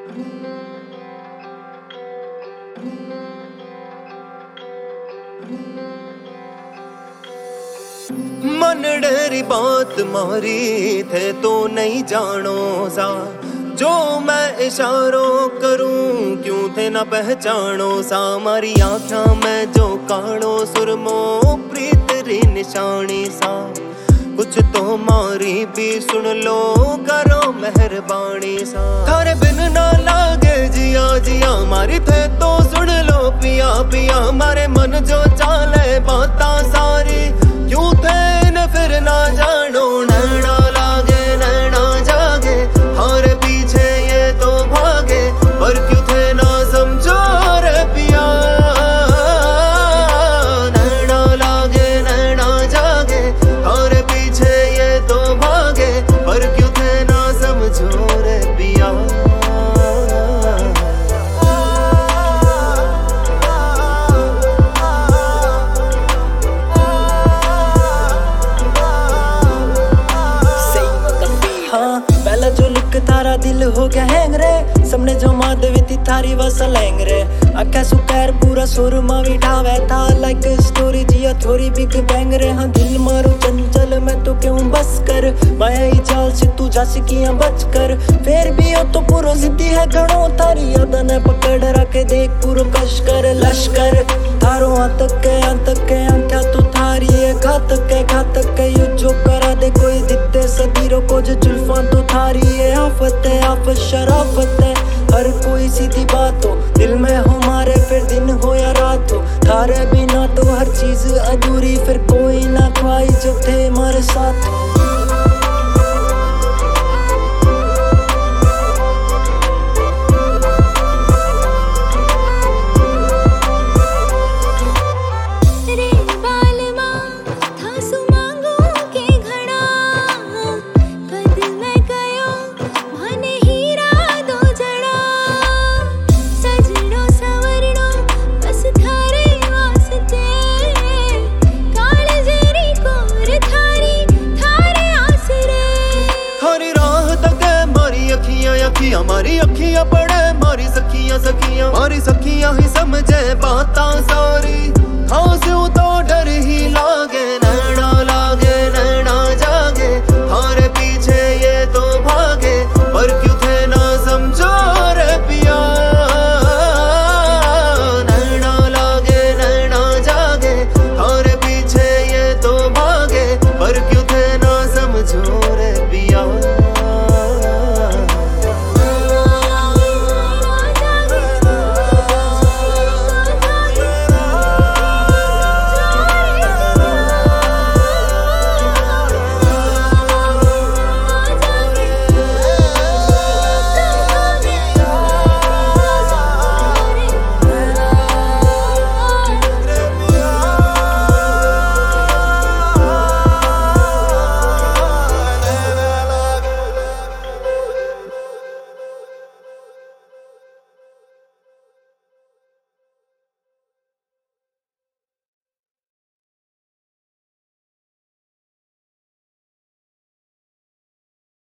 मन डेरी बात मारी थे तो नहीं जानो सा, जो मैं इशारों करूं क्यों थे ना पहचानो सा। मारी आँखा में जो कानो सुरमो प्रीत री निशानी सा, कुछ तो मारी भी सुन लो करो मेहरबानी सा। थारे बिन ना लागे जिया जिया मारी थे तो सुन लो पिया पिया। मारे मन जो चाले बाता सारी क्यों थे न फिर ना जानो। नैना लागे नैना जागे हारे पीछे ये तो भागे, पर क्यों थे ना समझो रे पिया। नैना लागे नैना जागे हारे पीछे ये तो भागे, पर क्यों थे ना समझो रे पिया। पहला जो लुक तारा दिल हो गया हैंग रे, सबने जो माधवी थी थारी वसलेंग रे। आख्या सुकर पूरा सुरमा बिठावे था लाइक स्टोरी जिया थोड़ी बिग बैंग रे। हाँ दिल मारो चंचल मैं तो क्यों बस कर, माया ही चाल से तू जा सकिया बच कर। फिर भी हो तो पूरा जिद्दी है घणो थारी याद ने पकड़ रखे देख पूरा कश कर लश्कर। थारो आतक के आख्या तो थारी है घातक है यो जो करा दे कोई दिते सदीरों को जो जुल्फा तो थारी है। आफत शराफत है हर कोई सीधी बात हो, दिल में हो मारे फिर दिन हो या रात हो। थारे बिना तो हर चीज अधूरी, फिर कोई ना ख्वाही जो थे हमारे साथ। मारी अखियां पड़े मारी सखियां मारी सखियां ही समझे बाता सारी। हाँ से तो डर ही लागे नैना लागे नैना